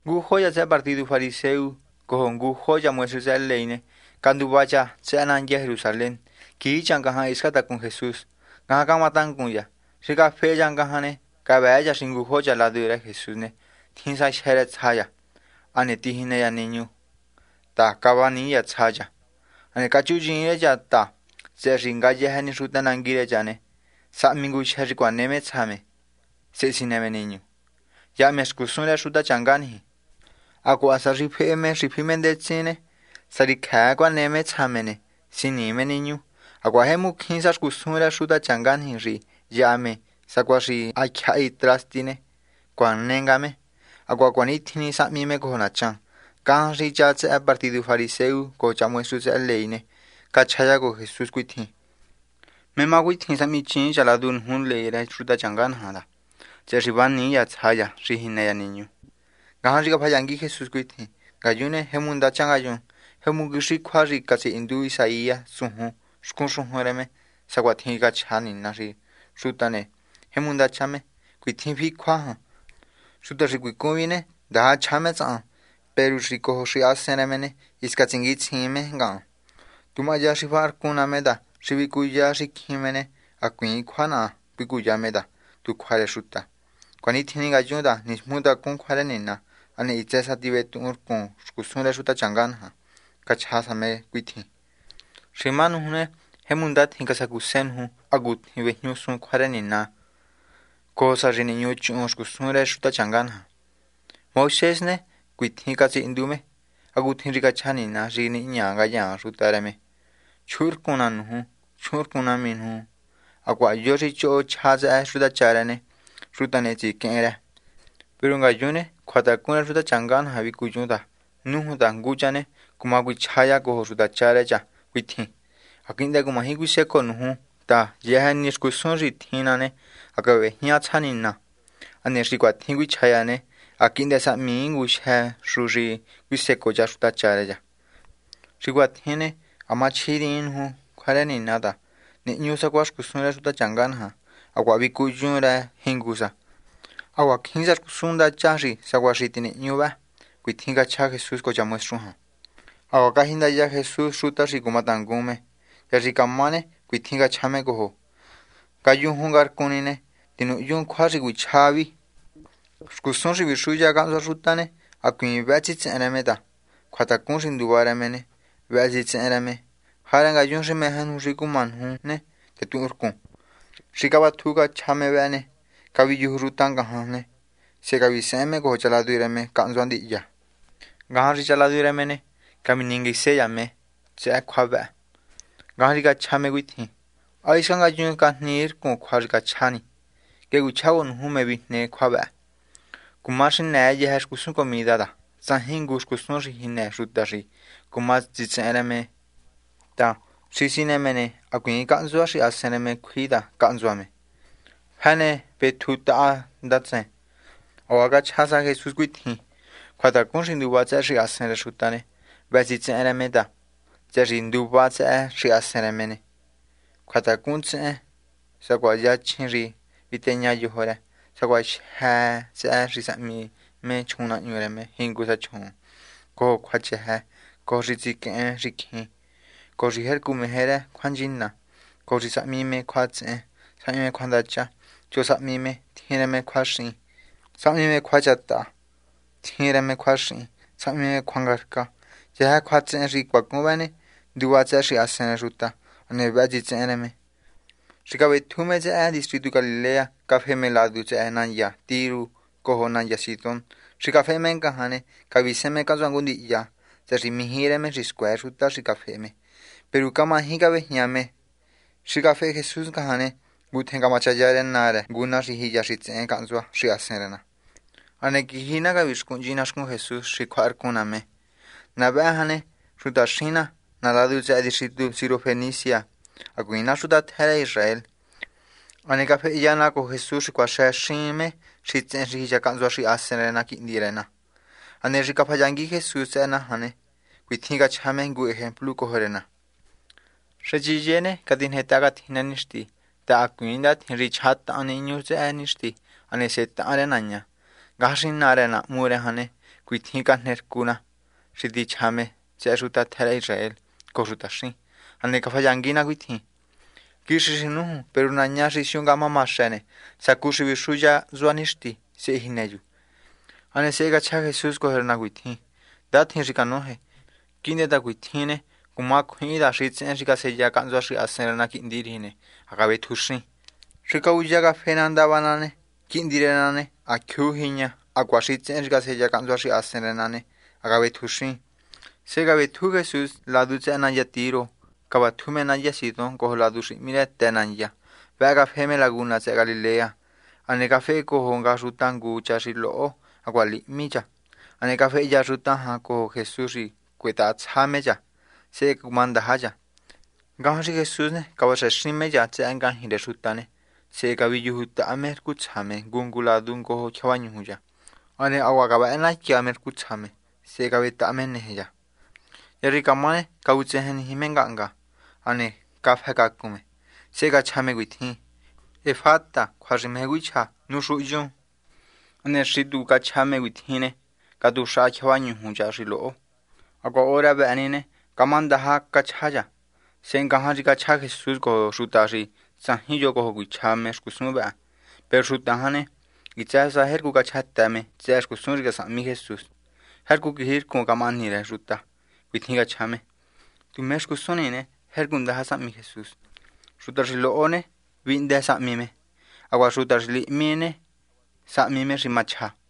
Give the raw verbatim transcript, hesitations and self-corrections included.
Ngu joya se partido fariseu, cojo ngu joya muestra se leine, cuando vaya se ananya Jerusalén, que changaha iskata con Jesús, gaha matan con ya, si ka fe jangahane, ka vaya sin ngu joya la dura Jesús ne, tinsa sheret haya, ane tihine ya niño, ta kabani ya tsaya, ane kachujin ya ta, se ringa ya ni ruta nangire jane, sa mingu sheri kwa neme tsame, se sineme niño, ya me escusun ruta changani. Ako asa ripeme ripimende tsine sari kagwa neme tsamene sinime niño ako hemu kinsa kusura shuda changani ri yame sakwa ri akhai trastine kwan nengame ako kwani thini samime kohona chan kan ri cha tsa partido fariseu ko chamwe su tsa leine ka chaya ko Jesus kuithi mema kuithi sami chin chala dun hun le ra shuda changan hada che ribani ya tsaya ri hinne ya niño gahan ka phayangi Jesus kuithi gayune hemunda changayun hemugishi khwari ka se indu isaia suhu skun suhoreme sagwathi ka chani nari sutane hemunda chame kuithi phi khwa suta ri kuine da chame tsa peru ri ko shi asenemene iska chingi chime ga tuma ya shi far kuna meda shivi kuya shi khimene akui khwana pikuya meda tu khware suta kwani thini ga juda nismuda kun khware nina ane itesa tibe tur kon kusure suta changan ha kacha same kuithi shimanu hune hemunda thinka sakusen hu agut hibe nyu sun khware nina kosa rini nyu chun kusure suta changan ha Moses ne kuithi ka chi indume agut hinri ka chani na rini nya ga ya sutareme chur kunan hu chur kunamin hu akwa yori cho chaza suta charane sutane chi kera pero nga yune khwata kuna suta changan habi kujunda nuhu da nguchane kuma gu chaya ko suta chare cha kuithi akinda kuma hi guse ko nuhu ta yehan nis ku sonri thinane akawe hia chanina ane ri kwa thingu chaya ne akinda sa mingu sha shuri guse ko ja suta chare ja ri kwa thine ama chirin hu khwarani nada ne nyusa kwash ku sonra suta changan ha akwa bi kujura hingusa awa kinsa kusunda chari sagwashi tini nyuba kuithinga cha Jesus ko chamuestro ha awa kahinda ya Jesus suta ri kumatangume ya ri kamane kuithinga chame ko ho kayu hungar kunine tinu yun khwari gu chavi kusun ri bishuya ganza sutane akui bachi tsenemeda khwata kun rin duwara mene bachi tseneme haranga yun ri mehan ri kuman hu ne te turkun shikaba thuga chame bane kavi yuhrutan gahane se kavi seme ko chala duireme kanzwan di ya gahari chala duireme ne kami ningi se yame se khwaba gahari ka chame guithi aisanga yun ka nir ko khwari ka chani ke gu chawon hume bi ne khwaba kumashin na ye has kusun comida da sahin gus kusun ri hine rutari kumas jitsereme ta sisine mene akui kanzwa shi aseneme khida kanzwa me hane betuta datse awaga chasa Jesus kuithi khwata kun rindu wa cha ri asen sutane baji tsere meda cha rindu wa cha ri asen mene khwata kun tse sakwa ya chinri bitenya yuhora sakwa ha cha ri sami me chuna nyure me hingu sa chun ko khwache ha ko ri ti ke ri ki ko ri her ku me hera khwanjinna ko ri sami me khwatse sami me khwandacha cho sami me thire me khwashi sami me khwajata thire me khwashi sami me khwangarka ya khwatse ri kwa kubane duwa cha ri asen ruta ane baji tsene me shikawe thume ja distrito Galilea cafe me ladu cha nanya tiru ko nanya siton shikafe men kahane kavise me kazangundi ya cha ri mihire me ri square ruta shikafe me pero kama hikawe nyame shikafe Jesus kahane guthenga machayare nare guna ri hiya ri tsen kanzwa ri asenrena ane gihina ga viskunjina shkun Jesus ri khwar kuname naba hane ruta shina naladu cha distrito Sirofenicia aguina suda thera Israel ane ka phe yana ko Jesus kwa shashime ri tsen ri hiya kanzwa ri asenrena kindirena ane ri ka phayangi Jesus ana hane kuithinga chame gu ejemplo ko horena shajijene kadin hetaga thinanishti ta akuinda thinri chat ane nyuse anishti ane set arenanya gashin narena mure hane Quithin can hercuna. Shidi chame. Se ruta tera Israel. Corrutashi. Ane kafayangina quithin. Kishishinu. Pero naña rishunga mamashene. Sakushi vishuya zuanishti. Se hineyu. Ane se gacha Jesús cogerna quithin. Datin ricanoje. Kine da quithine. Kuma kuida shitsen rika seya kanzo shi asenna kindirine. Agabe tushi. Rika uyaga fenanda banane. Kindirenane. Akuhinya. Aquashitsen rika seya kanzo shi asenane. Agabe tushi. Se gabe tu Jesús la duce anaya tiro. Kabatume naya sidon cojo la dushi mire tenanya. Vega feme laguna se Galilea. Ane café cojo nga rutan gucha shilo. Aguali micha. Ane café ya rutan ha cojo Jesús y cueta tsameja. Se kumanda haya. Gahashi Jesús ne kabashashime ya se angan hire rutane. Se kabiyu huta amer kutsame gungula dun cojo chavanyuja. Ane awagaba enaki amer kutsame. Se kabeta ameneja. Yarikamane kautsehen himenganga. Ane kafe kakume. Se gachame guithi. Efata kwajime guicha nushujon. Ane shidu gachame guithine. Kadusha chavanyuja shilo. Agua ora beanine. Kamanda ha kachaya. Sen gahaji kacha Jesús ko shutashi. Sanhiyo ko guichame shkusumba. Per shutahane. Gichasa herku kachatame. Tsesh kusumri sami Jesús. Herku kihir ko kamanire shuta. Guithinga chame. Tu mesh kusonine. Herkunda ha sami Jesús. Shutashilo one. Vinde samime. Agua shutashli mine. Samime rimacha.